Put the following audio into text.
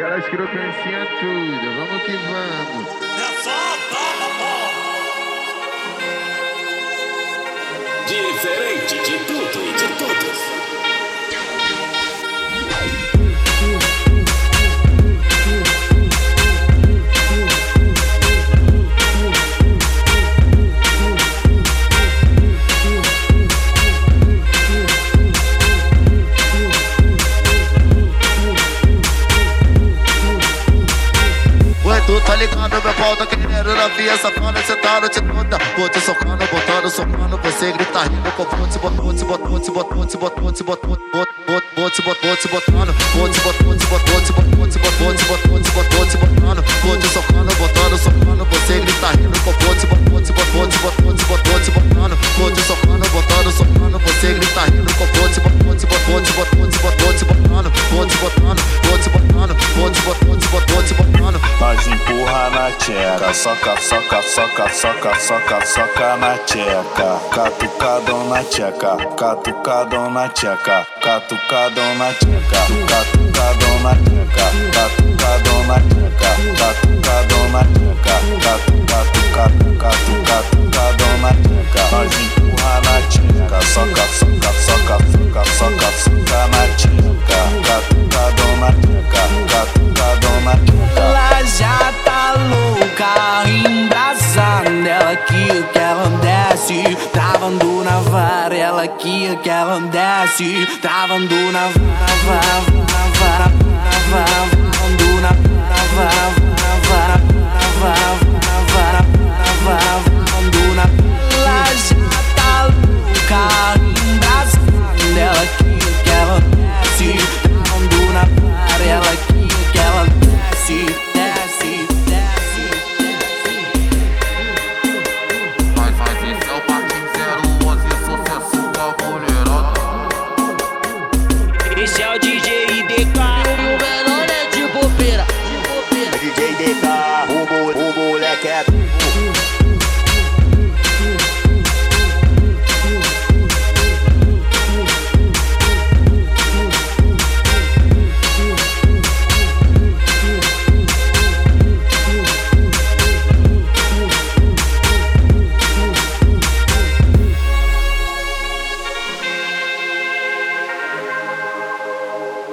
Aquelas crocâncias tudo, vamos que vamos. É só bala, porra. Diferente de tudo e de todos. Tu tá ligado, meu pau tá querendo na via safada, cê tá no te conta. Vou te socando, botando, socando, você grita rindo com vou te botando, vou te botando, vou te botando, vou te botando, vou te socando, botando, socando, você grita rindo com vou te botando, vou te socando, botando, socando, você grita rindo com vou te botando, vou te botando. Nós empurra na tcheca, soca, soca, soca, soca, soca, soca na tcheca. Catucadão na tcheca, catucadão na tcheca, catucadão na tcheca, catucadão na tcheca, catucadão na tcheca, catucadão na tcheca, catucadão na tcheca. Nós empurra na tcheca, soca, soca, soca, soca, soca, soca na tcheca, catucadão na tcheca, catucadão na tcheca. Ela já tá louca, embrasada. Ela que ela desce, travando na vara. Ela que ela desce, travando na vara, travando na vara. Ela já tá louca, embrasada. Ela que ela desce, travando na vara. Ela que ela desce, desce, desce, desce. Mas esse é o Parquinho 011, sucesso com a mulherada. Esse é o DJ DK e o menor é de bobeira. DJ DK, o moleque é